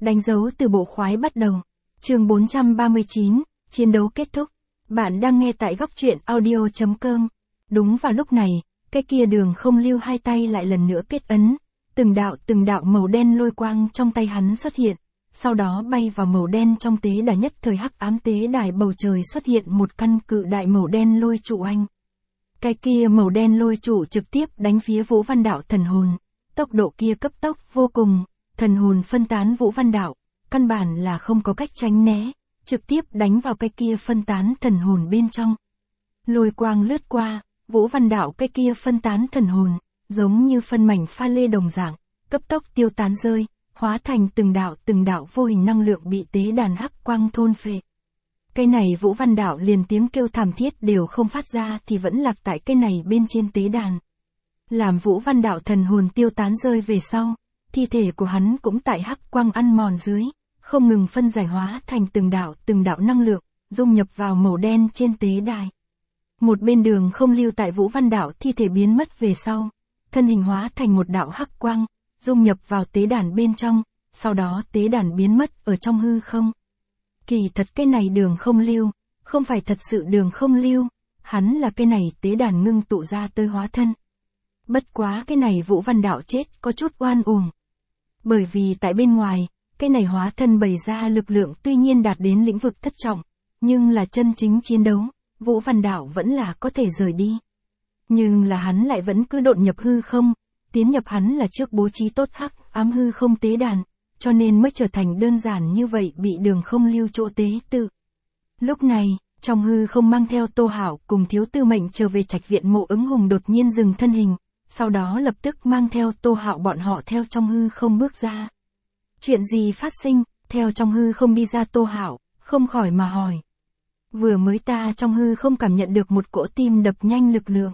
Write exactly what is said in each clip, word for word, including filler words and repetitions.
Đánh dấu từ bộ khoái bắt đầu. Chương bốn trăm ba mươi chín, chiến đấu kết thúc. Bạn đang nghe tại góc truyện audio chấm com. Đúng vào lúc này, cái kia Đường Không Lưu hai tay lại lần nữa kết ấn, từng đạo từng đạo màu đen lôi quang trong tay hắn xuất hiện, sau đó bay vào màu đen trong tế đà. Nhất thời hắc ám tế đài bầu trời xuất hiện một căn cự đại màu đen lôi trụ anh. Cái kia màu đen lôi trụ trực tiếp đánh phía Vũ Văn Đạo thần hồn, tốc độ kia cấp tốc vô cùng, thần hồn phân tán Vũ Văn Đạo, căn bản là không có cách tránh né, trực tiếp đánh vào cái kia phân tán thần hồn bên trong. Lôi quang lướt qua, Vũ Văn Đạo cái kia phân tán thần hồn, giống như phân mảnh pha lê đồng dạng, cấp tốc tiêu tán rơi, hóa thành từng đạo từng đạo vô hình năng lượng bị tế đàn hắc quang thôn phệ. Cái này Vũ Văn Đạo liền tiếng kêu thảm thiết đều không phát ra thì vẫn lạc tại cái này bên trên tế đàn. Làm Vũ Văn Đạo thần hồn tiêu tán rơi về sau, thi thể của hắn cũng tại hắc quang ăn mòn dưới, không ngừng phân giải hóa thành từng đạo từng đạo năng lượng, dung nhập vào màu đen trên tế đài. Một bên Đường Không Lưu tại Vũ Văn Đạo thi thể biến mất về sau, thân hình hóa thành một đạo hắc quang, dung nhập vào tế đàn bên trong, sau đó tế đàn biến mất ở trong hư không. Kỳ thật cái này Đường Không Lưu, không phải thật sự Đường Không Lưu, hắn là cái này tế đàn ngưng tụ ra tới hóa thân. Bất quá cái này Vũ Văn Đạo chết có chút oan uổng. Bởi vì tại bên ngoài, cái này hóa thân bày ra lực lượng tuy nhiên đạt đến lĩnh vực thất trọng, nhưng là chân chính chiến đấu, Vũ Văn Đạo vẫn là có thể rời đi. Nhưng là hắn lại vẫn cứ độn nhập hư không, tiến nhập hắn là trước bố trí tốt hắc ám hư không tế đàn, cho nên mới trở thành đơn giản như vậy bị Đường Không Lưu chỗ tế tự. Lúc này, trong hư không mang theo Tô Hạo cùng Thiếu Tư Mệnh trở về trạch viện. Mộ Ứng Hùng đột nhiên dừng thân hình, sau đó lập tức mang theo Tô Hạo bọn họ theo trong hư không bước ra. Chuyện gì phát sinh? Theo trong hư không đi ra Tô Hạo, không khỏi mà hỏi. Vừa mới ta trong hư không cảm nhận được một cỗ tim đập nhanh lực lượng.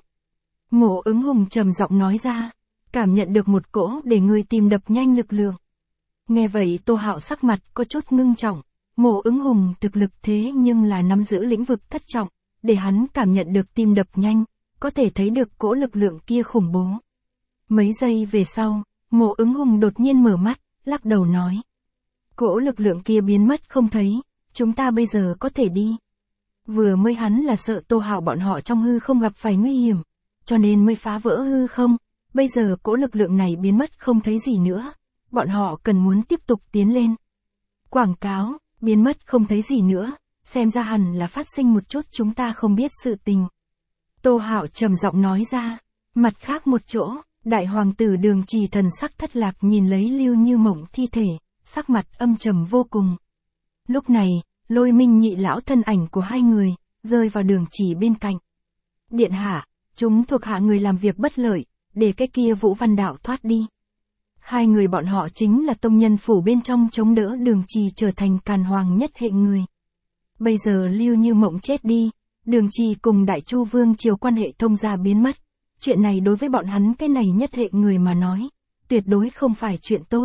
Mộ Ứng Hùng trầm giọng nói ra, cảm nhận được một cỗ để người tim đập nhanh lực lượng. Nghe vậy Tô Hạo sắc mặt có chút ngưng trọng, Mộ Ứng Hùng thực lực thế nhưng là nắm giữ lĩnh vực thất trọng, để hắn cảm nhận được tim đập nhanh, có thể thấy được cỗ lực lượng kia khủng bố. Mấy giây về sau, Mộ Ứng Hùng đột nhiên mở mắt, lắc đầu nói. Cỗ lực lượng kia biến mất không thấy, chúng ta bây giờ có thể đi. Vừa mới hắn là sợ Tô Hạo bọn họ trong hư không gặp phải nguy hiểm, cho nên mới phá vỡ hư không, bây giờ cỗ lực lượng này biến mất không thấy gì nữa, bọn họ cần muốn tiếp tục tiến lên. Quảng cáo, biến mất không thấy gì nữa, xem ra hẳn là phát sinh một chút chúng ta không biết sự tình. Tô Hạo trầm giọng nói ra. Mặt khác một chỗ, đại hoàng tử Đường Trì thần sắc thất lạc nhìn lấy Lưu Như Mộng thi thể, sắc mặt âm trầm vô cùng. Lúc này, Lôi Minh nhị lão thân ảnh của hai người, rơi vào Đường Trì bên cạnh. Điện hạ, chúng thuộc hạ người làm việc bất lợi, để cái kia Vũ Văn Đạo thoát đi. Hai người bọn họ chính là tông nhân phủ bên trong chống đỡ Đường Trì trở thành càn hoàng nhất hệ người. Bây giờ Lưu Như Mộng chết đi, Đường Trì cùng Đại Chu Vương triều quan hệ thông gia biến mất. Chuyện này đối với bọn hắn cái này nhất hệ người mà nói, tuyệt đối không phải chuyện tốt.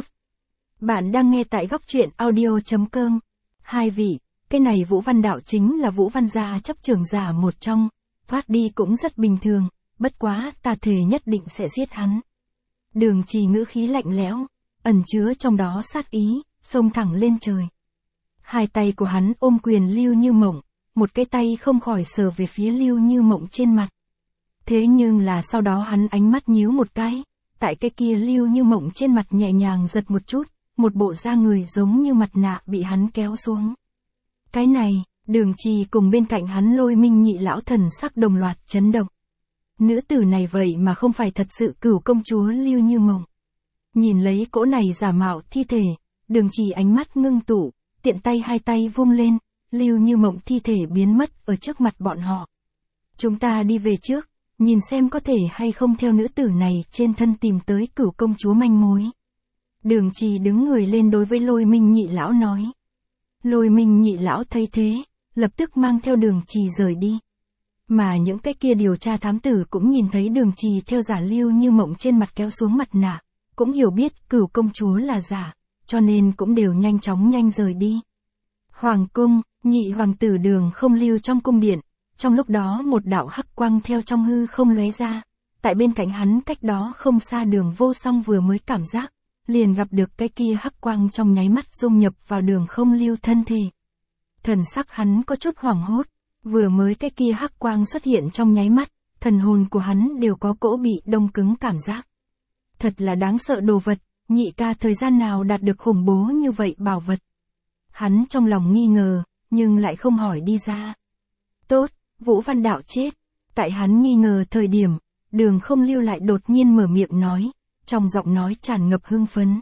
Bạn đang nghe tại góc truyện audio chấm com. Hai vị, cái này Vũ Văn Đạo chính là Vũ Văn gia chấp trưởng giả một trong, thoát đi cũng rất bình thường, bất quá ta thề nhất định sẽ giết hắn. Đường Trì ngữ khí lạnh lẽo, ẩn chứa trong đó sát ý, xông thẳng lên trời. Hai tay của hắn ôm quyền Lưu Như Mộng, một cái tay không khỏi sờ về phía Lưu Như Mộng trên mặt. Thế nhưng là sau đó hắn ánh mắt nhíu một cái, tại cái kia Lưu Như Mộng trên mặt nhẹ nhàng giật một chút, một bộ da người giống như mặt nạ bị hắn kéo xuống. Cái này, Đường Trì cùng bên cạnh hắn Lôi Minh nhị lão thần sắc đồng loạt chấn động. Nữ tử này vậy mà không phải thật sự Cửu công chúa Lưu Như Mộng. Nhìn lấy cỗ này giả mạo thi thể, Đường Trì ánh mắt ngưng tụ, tiện tay hai tay vung lên, Lưu Như Mộng thi thể biến mất ở trước mặt bọn họ. Chúng ta đi về trước, nhìn xem có thể hay không theo nữ tử này trên thân tìm tới Cửu công chúa manh mối. Đường Trì đứng người lên đối với Lôi Minh nhị lão nói. Lôi Minh nhị lão thấy thế, lập tức mang theo Đường Trì rời đi. Mà những cái kia điều tra thám tử cũng nhìn thấy Đường Trì theo giả Lưu Như Mộng trên mặt kéo xuống mặt nạ, cũng hiểu biết Cửu công chúa là giả, cho nên cũng đều nhanh chóng nhanh rời đi. Hoàng cung, nhị hoàng tử Đường Không Lưu trong cung điện, trong lúc đó một đạo hắc quang theo trong hư không lóe ra, tại bên cạnh hắn cách đó không xa Đường Vô Song vừa mới cảm giác, liền gặp được cái kia hắc quang trong nháy mắt dung nhập vào Đường Không Lưu thân thể. Thần sắc hắn có chút hoảng hốt, vừa mới cái kia hắc quang xuất hiện trong nháy mắt, thần hồn của hắn đều có cỗ bị đông cứng cảm giác. Thật là đáng sợ đồ vật, nhị ca thời gian nào đạt được khủng bố như vậy bảo vật. Hắn trong lòng nghi ngờ, nhưng lại không hỏi đi ra. Tốt, Vũ Văn Đạo chết. Tại hắn nghi ngờ thời điểm, Đường Không Lưu lại đột nhiên mở miệng nói, trong giọng nói tràn ngập hưng phấn.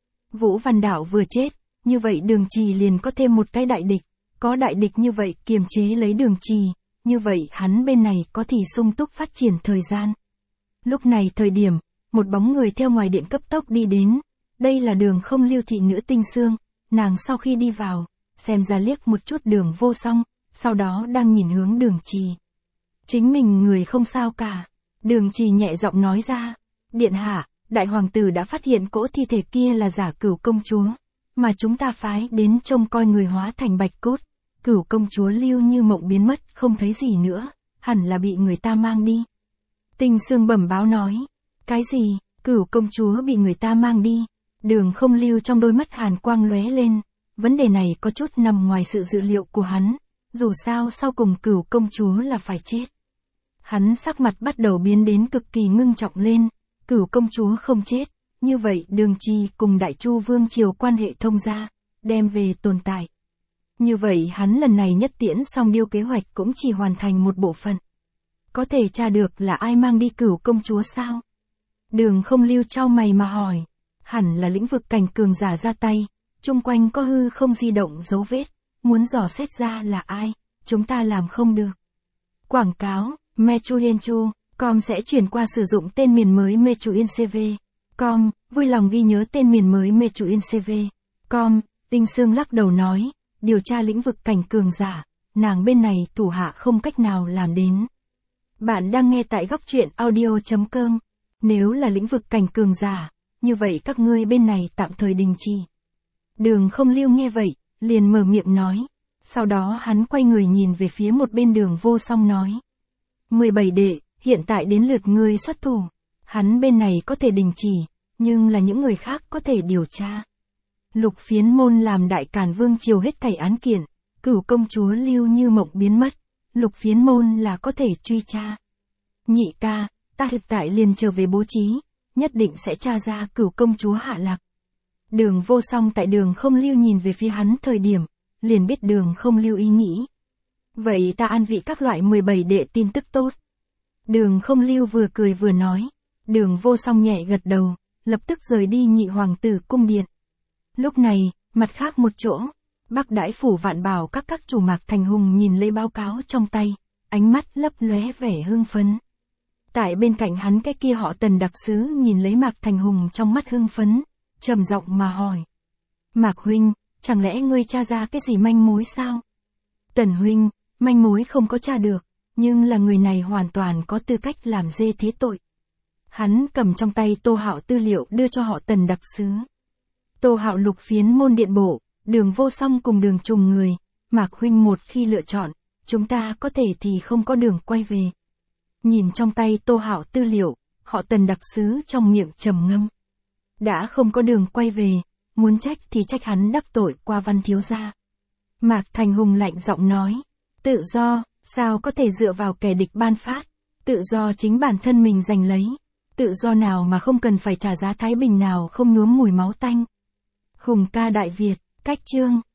Vũ Văn Đạo vừa chết, như vậy Đường Trì liền có thêm một cái đại địch, có đại địch như vậy kiềm chế lấy Đường Trì, như vậy hắn bên này có thì sung túc phát triển thời gian. Lúc này thời điểm, một bóng người theo ngoài điện cấp tốc đi đến, đây là Đường Không Lưu thị nữ Tinh Xương, nàng sau khi đi vào, xem ra liếc một chút Đường Vô Song, sau đó đang nhìn hướng Đường Trì. Chính mình người không sao cả. Đường Trì nhẹ giọng nói ra, điện hạ, đại hoàng tử đã phát hiện cỗ thi thể kia là giả Cửu công chúa, mà chúng ta phái đến trông coi người hóa thành bạch cốt. Cửu công chúa Lưu Như Mộng biến mất không thấy gì nữa, hẳn là bị người ta mang đi. Tinh Xương bẩm báo nói, cái gì, Cửu công chúa bị người ta mang đi? Đường Không Lưu trong đôi mắt hàn quang lóe lên, vấn đề này có chút nằm ngoài sự dự liệu của hắn, dù sao sau cùng Cửu công chúa là phải chết. Hắn sắc mặt bắt đầu biến đến cực kỳ ngưng trọng lên, Cửu công chúa không chết, như vậy Đường Trì cùng Đại Chu vương triều quan hệ thông gia, đem về tồn tại. Như vậy hắn lần này nhất tiễn song điêu kế hoạch cũng chỉ hoàn thành một bộ phận. Có thể tra được là ai mang đi Cửu công chúa sao? Đường Không Lưu chau mày mà hỏi, hẳn là lĩnh vực cảnh cường giả ra tay, chung quanh có hư không di động dấu vết, muốn dò xét ra là ai, chúng ta làm không được. Quảng cáo, Mechuyenchu, com sẽ chuyển qua sử dụng tên miền mới Mechuincv. Com, vui lòng ghi nhớ tên miền mới Mechuincv. Com, Tinh Xương lắc đầu nói, điều tra lĩnh vực cảnh cường giả, nàng bên này thủ hạ không cách nào làm đến. Bạn đang nghe tại góc truyện audio chấm com. Nếu là lĩnh vực cảnh cường giả, như vậy các ngươi bên này tạm thời đình chỉ. Đường Không Lưu nghe vậy, liền mở miệng nói. Sau đó hắn quay người nhìn về phía một bên Đường Vô Song nói. mười bảy đệ, hiện tại đến lượt ngươi xuất thủ. Hắn bên này có thể đình chỉ, nhưng là những người khác có thể điều tra. Lục Phiến Môn làm Đại Càn vương triều hết thảy án kiện, Cửu công chúa Lưu Như Mộng biến mất, Lục Phiến Môn là có thể truy tra. Nhị ca, ta hiện tại liền trở về bố trí, nhất định sẽ tra ra Cửu công chúa hạ lạc. Đường Vô Song tại Đường Không Lưu nhìn về phía hắn thời điểm, liền biết Đường Không Lưu ý nghĩ. Vậy ta an vị các loại mười bảy đệ tin tức tốt. Đường Không Lưu vừa cười vừa nói. Đường Vô Song nhẹ gật đầu, lập tức rời đi nhị hoàng tử cung điện. Lúc này, mặt khác một chỗ, Bắc Đãi phủ Vạn Bảo các các chủ Mạc Thành Hùng nhìn lấy báo cáo trong tay, ánh mắt lấp lóe vẻ hưng phấn. Tại bên cạnh hắn cái kia họ Tần đặc sứ nhìn lấy Mạc Thành Hùng trong mắt hưng phấn, trầm giọng mà hỏi. Mạc huynh, chẳng lẽ ngươi tra ra cái gì manh mối sao? Tần huynh, manh mối không có tra được, nhưng là người này hoàn toàn có tư cách làm dê thế tội. Hắn cầm trong tay Tô Hạo tư liệu đưa cho họ Tần đặc sứ. Tô Hạo Lục Phiến Môn điện bộ, Đường Vô Song cùng Đường Trùng người, Mạc huynh một khi lựa chọn, chúng ta có thể thì không có đường quay về. Nhìn trong tay Tô Hạo tư liệu, họ Tần đặc sứ trong miệng trầm ngâm. Đã không có đường quay về, muốn trách thì trách hắn đắc tội qua Văn thiếu gia. Mạc Thành Hùng lạnh giọng nói, tự do, sao có thể dựa vào kẻ địch ban phát, tự do chính bản thân mình giành lấy, tự do nào mà không cần phải trả giá thái bình nào không nhuốm mùi máu tanh. Hùng ca Đại Việt, cách chương.